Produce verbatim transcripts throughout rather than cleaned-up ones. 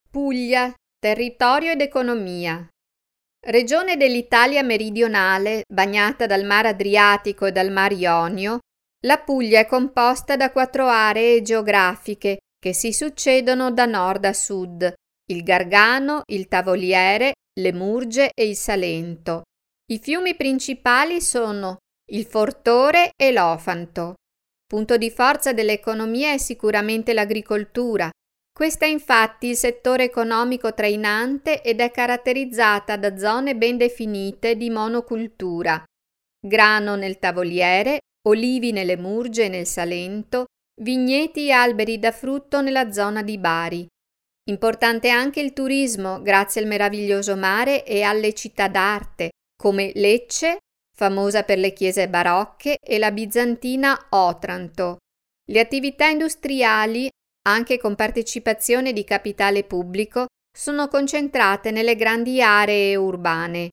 Puglia, territorio ed economia. Regione dell'Italia meridionale, bagnata dal Mar Adriatico e dal Mar Ionio, la Puglia è composta da quattro aree geografiche che si succedono da nord a sud: il Gargano, il Tavoliere, le Murge e il Salento. I fiumi principali sono il Fortore e l'Ofanto. Punto di forza dell'economia è sicuramente l'agricoltura. Questa è infatti il settore economico trainante ed è caratterizzata da zone ben definite di monocultura: grano nel Tavoliere, olivi nelle Murge e nel Salento, vigneti e alberi da frutto nella zona di Bari. Importante anche il turismo, grazie al meraviglioso mare e alle città d'arte, come Lecce, famosa per le chiese barocche, e la bizantina Otranto. Le attività industriali, anche con partecipazione di capitale pubblico, sono concentrate nelle grandi aree urbane.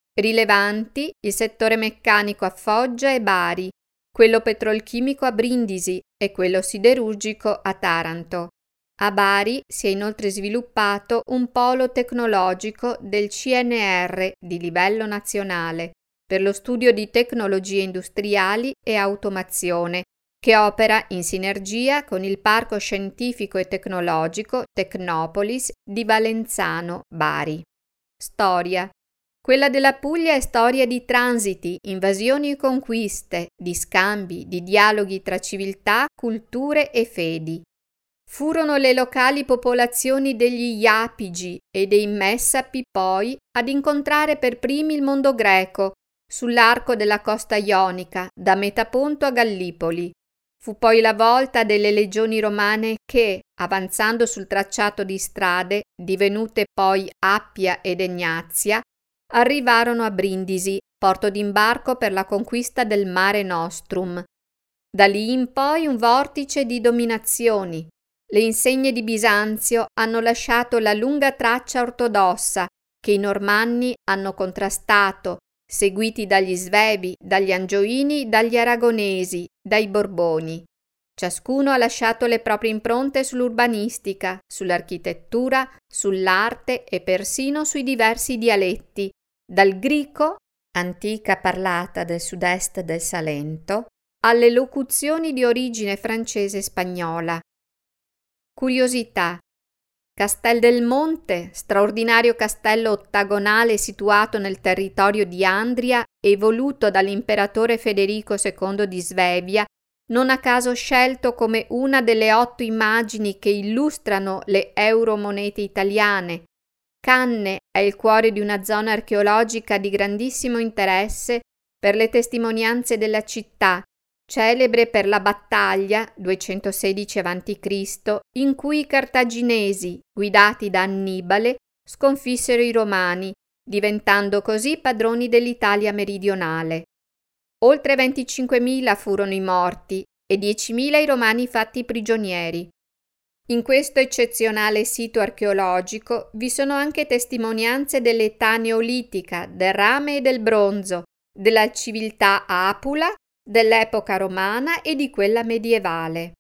Rilevanti il settore meccanico a Foggia e Bari, quello petrolchimico a Brindisi e quello siderurgico a Taranto. A Bari si è inoltre sviluppato un polo tecnologico del C N R di livello nazionale per lo studio di tecnologie industriali e automazione, che opera in sinergia con il Parco Scientifico e Tecnologico Tecnopolis di Valenzano, Bari. Storia. Quella della Puglia è storia di transiti, invasioni e conquiste, di scambi, di dialoghi tra civiltà, culture e fedi. Furono le locali popolazioni degli Iapigi e dei Messapi poi ad incontrare per primi il mondo greco sull'arco della costa ionica, da Metaponto a Gallipoli. Fu poi la volta delle legioni romane che, avanzando sul tracciato di strade, divenute poi Appia ed Egnazia, arrivarono a Brindisi, porto d'imbarco per la conquista del Mare Nostrum. Da lì in poi un vortice di dominazioni. Le insegne di Bisanzio hanno lasciato la lunga traccia ortodossa che i Normanni hanno contrastato, seguiti dagli Svevi, dagli Angioini, dagli Aragonesi, dai Borboni. Ciascuno ha lasciato le proprie impronte sull'urbanistica, sull'architettura, sull'arte e persino sui diversi dialetti, dal greco, antica parlata del sud-est del Salento, alle locuzioni di origine francese e spagnola. Curiosità. Castel del Monte, straordinario castello ottagonale situato nel territorio di Andria e voluto dall'imperatore Federico secondo di Svevia, non a caso scelto come una delle otto immagini che illustrano le euromonete italiane. Canne è il cuore di una zona archeologica di grandissimo interesse per le testimonianze della città, celebre per la battaglia duecentosedici avanti Cristo in cui i cartaginesi, guidati da Annibale, sconfissero i Romani, diventando così padroni dell'Italia meridionale. Oltre venticinquemila furono i morti e diecimila i Romani fatti prigionieri. In questo eccezionale sito archeologico vi sono anche testimonianze dell'età neolitica, del rame e del bronzo, della civiltà apula, dell'epoca romana e di quella medievale.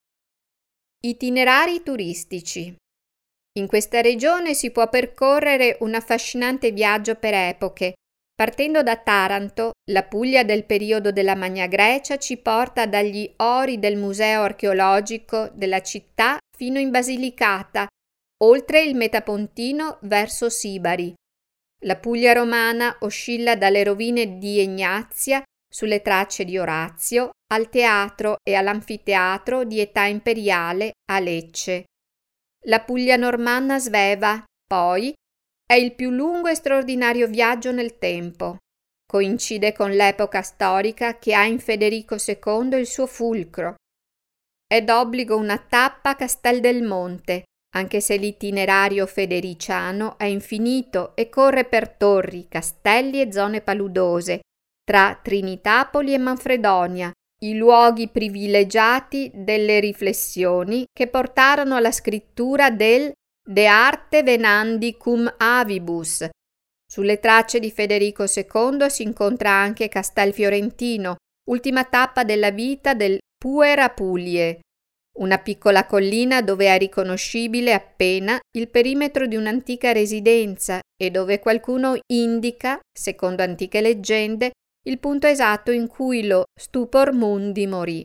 Itinerari turistici. In questa regione si può percorrere un affascinante viaggio per epoche. Partendo da Taranto, la Puglia del periodo della Magna Grecia ci porta dagli ori del museo archeologico della città fino in Basilicata, oltre il Metapontino verso Sibari. La Puglia romana oscilla dalle rovine di Egnazia sulle tracce di Orazio, al teatro e all'anfiteatro di età imperiale a Lecce. La Puglia normanna sveva, poi, è il più lungo e straordinario viaggio nel tempo. Coincide con l'epoca storica che ha in Federico secondo il suo fulcro. È d'obbligo una tappa a Castel del Monte, anche se l'itinerario federiciano è infinito e corre per torri, castelli e zone paludose, tra Trinitapoli e Manfredonia, i luoghi privilegiati delle riflessioni che portarono alla scrittura del De arte venandi cum avibus. Sulle tracce di Federico secondo si incontra anche Castel Fiorentino, ultima tappa della vita del Puer Apulie. una piccola collina dove è riconoscibile appena il perimetro di un'antica residenza e dove qualcuno indica, secondo antiche leggende, il punto esatto in cui lo Stupor Mundi morì.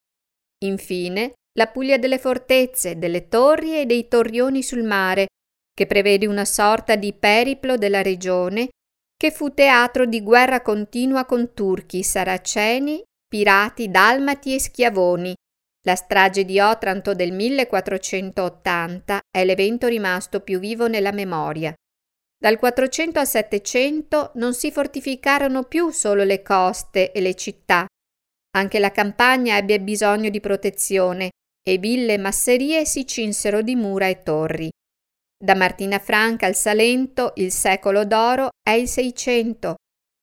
Infine, la Puglia delle fortezze, delle torri e dei torrioni sul mare, che prevede una sorta di periplo della regione che fu teatro di guerra continua con turchi, saraceni, pirati, dalmati e schiavoni. La strage di Otranto del millequattrocentottanta è l'evento rimasto più vivo nella memoria. Dal quattrocento al settecento non si fortificarono più solo le coste e le città. Anche la campagna ebbe bisogno di protezione e ville e masserie si cinsero di mura e torri. Da Martina Franca al Salento il secolo d'oro è il Seicento,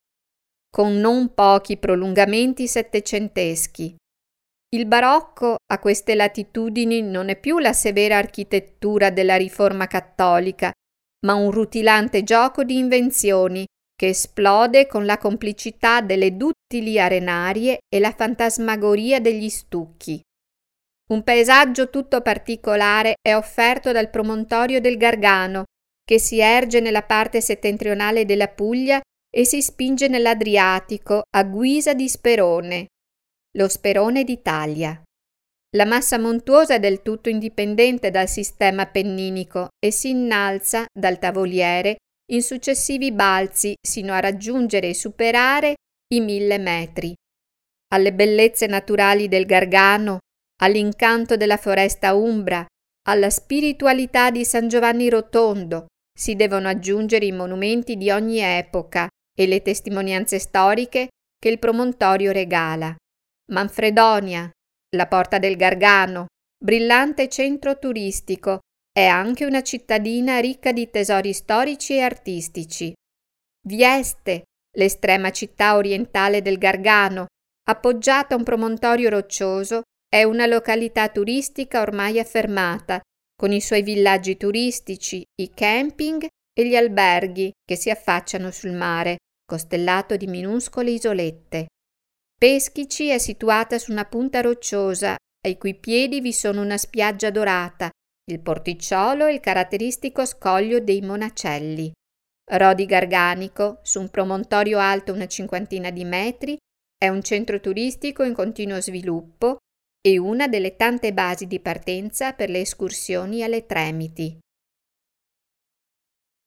con non pochi prolungamenti settecenteschi. Il barocco a queste latitudini non è più la severa architettura della Riforma cattolica, ma un rutilante gioco di invenzioni che esplode con la complicità delle duttili arenarie e la fantasmagoria degli stucchi. Un paesaggio tutto particolare è offerto dal promontorio del Gargano, che si erge nella parte settentrionale della Puglia e si spinge nell'Adriatico a guisa di Sperone, lo Sperone d'Italia. La massa montuosa è del tutto indipendente dal sistema appenninico e si innalza dal Tavoliere in successivi balzi sino a raggiungere e superare i mille metri. Alle bellezze naturali del Gargano, all'incanto della foresta umbra, alla spiritualità di San Giovanni Rotondo si devono aggiungere i monumenti di ogni epoca e le testimonianze storiche che il promontorio regala. Manfredonia, la Porta del Gargano, brillante centro turistico, è anche una cittadina ricca di tesori storici e artistici. Vieste, l'estrema città orientale del Gargano, appoggiata a un promontorio roccioso, è una località turistica ormai affermata, con i suoi villaggi turistici, i camping e gli alberghi che si affacciano sul mare, costellato di minuscole isolette. Peschici è situata su una punta rocciosa, ai cui piedi vi sono una spiaggia dorata, il porticciolo e il caratteristico scoglio dei Monacelli. Rodi Garganico, su un promontorio alto una cinquantina di metri, è un centro turistico in continuo sviluppo e una delle tante basi di partenza per le escursioni alle Tremiti.